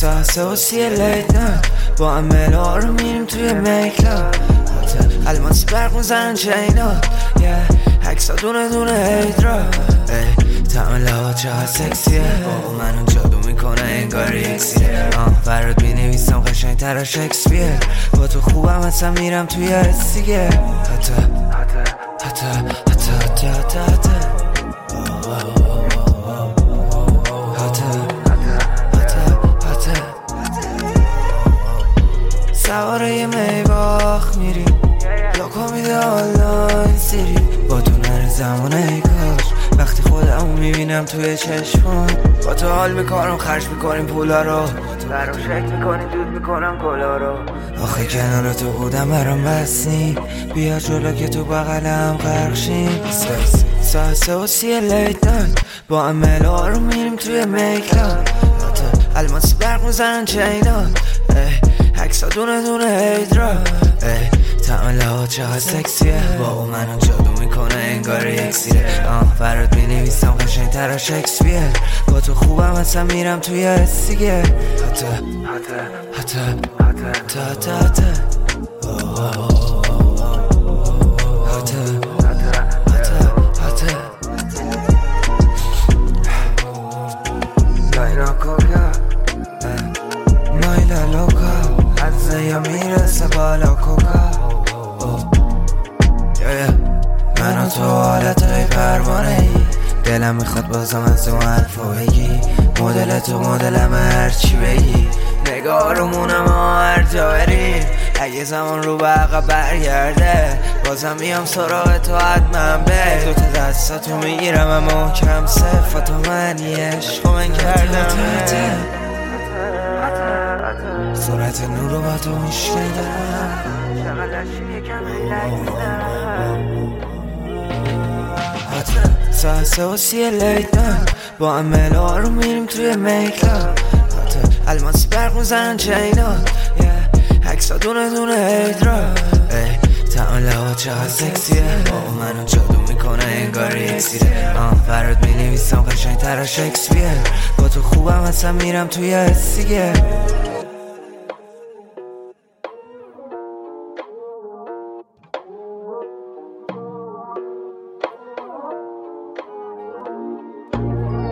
ساعت 3 لیت نه با هم ملا رو میریم توی میکلا الماسی برق میزنن چینا عکسا دونه دونه هیدرا طعم لبات چقدر سکسیه بابا منو جادو میکنه انگار یکسیه برات مینویسم قشنگ‌تر از شکسپیر با تو خوبم اصلا میرم توی رسیگه حتی سواره یه میباخ میریم لاکا میده آنلاین سیری با تو نره زمانه کاش وقتی خودمو میبینم توی چشمان با تو حال میکنم خرج میکنیم پولا رو برام شک میکنیم دود میکنم کلا رو آخه کنار تو بودم برام بس نی بیا جلو که تو بغلم غرق شیم ساعت 3 لیت نایت با هم ملا رو میریم توی میکلا الماسی برق میزنن چینا عکسا دونه دونه هیدرا طعم لبات چقدر سکسیه بابا منو جادو میکنه انگار یکسیره برات مینویسم قشنگ‌تر از شکسپیر با تو خوبم اصلا میرم توی رسیگه مایلا لوکا از یا میرسه بالا کوکا من و تو حالتهای پروانه ای دلم میخواد بازم از اون حرفو بگی مدل تو مدلم هرچی بگی نگاه رو مونم هر جا بریم اگه زمان رو به عقب برگرده بازم میام سراغ تو حتما به دو تا دستاتو میگیرم اما محکم صفتو من یه عشق من کردم سرعت نور رو با تو میشنیدم ساعت 3 لیت نه با هم ملا رو میریم توی میکلا الماسی برق میزنن چینا عکسا دونه دونه هیدرا طعم لبات چقدر سکسیه بابا منو جادو میکنه انگار یکسیره برات مینویسم قشنگ‌تر از شکسپیر با تو خوبم اصلا میرم توی رسیگه